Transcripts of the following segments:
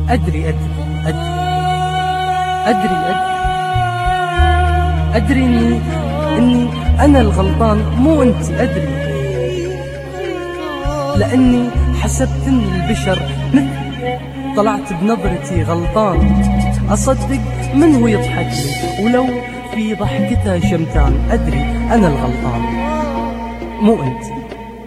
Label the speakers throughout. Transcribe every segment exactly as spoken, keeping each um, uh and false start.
Speaker 1: أدري أدري أدري أدري أدري أدري إني إني أنا الغلطان مو أنت. أدري لأني حسبت إن البشر مثل طلعت بنظرتي غلطان. أصدق من هو يضحك لي ولو في ضحكتها شمتان. أدري أنا الغلطان مو أنت.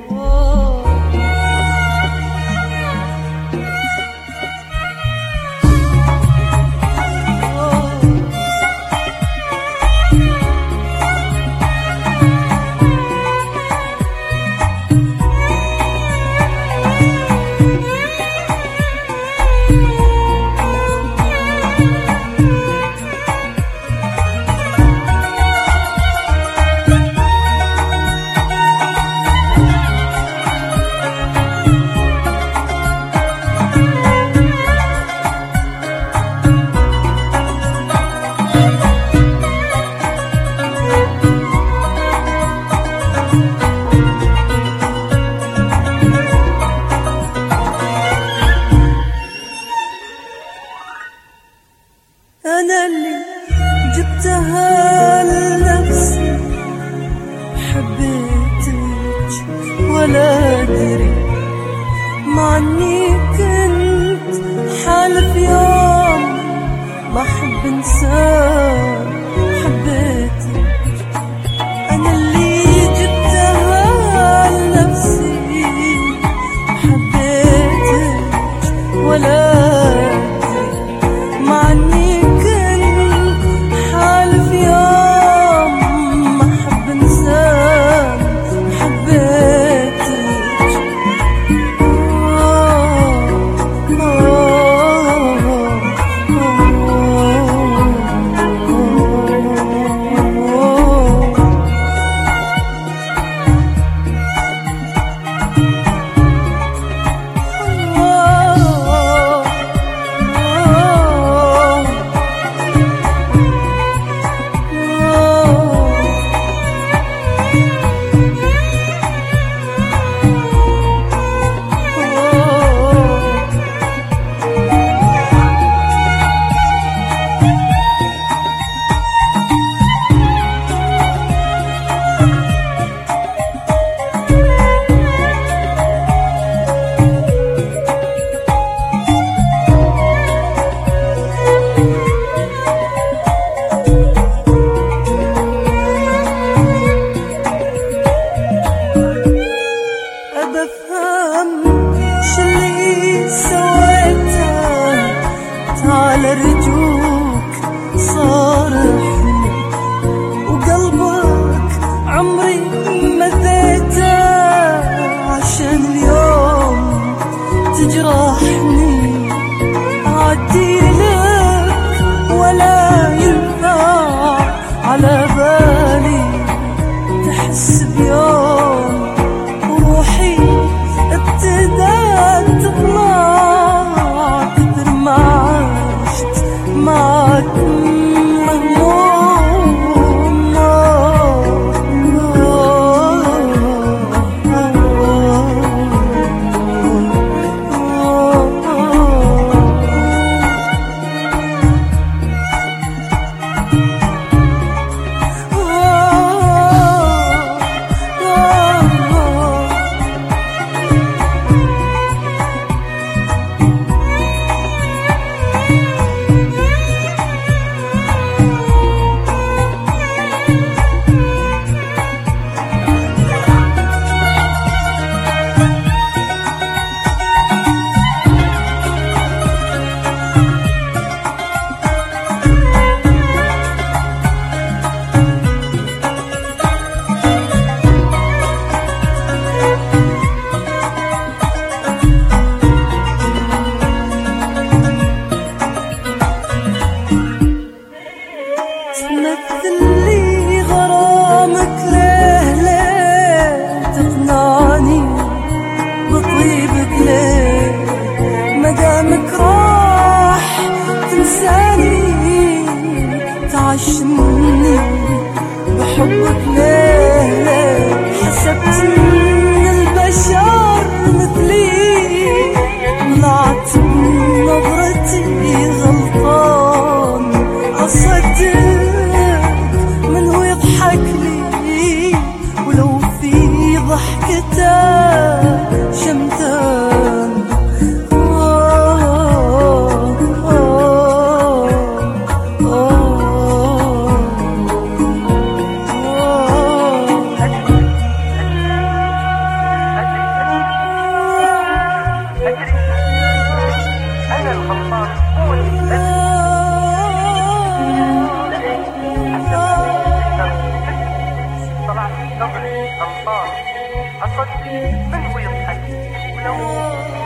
Speaker 2: أنا اللي جبتها لنفسي حبيتك ولا أدري، مع أني كنت حالف يوم ما أحب إنسان حبيتك. أنا اللي جبتها لنفسي حبيتك ولا أدري، مع أني أرجوك صارحني، وقلبك عمري مذيته عشان اليوم تجرحني. أعدي لك ولا ينفع على بالي تحس بيوم روحي ابتدات تطلع كثر ما معك مثلي غرامك ليه ليه تقنعني بطيبك ليه مدامك راح تنساني تعشمني بحبك ليه ليه حسبت ان البشر مثلي طلعت بنظرتي
Speaker 1: طلعت بنظرتي غلطان. أصدق من هو يضحك ولو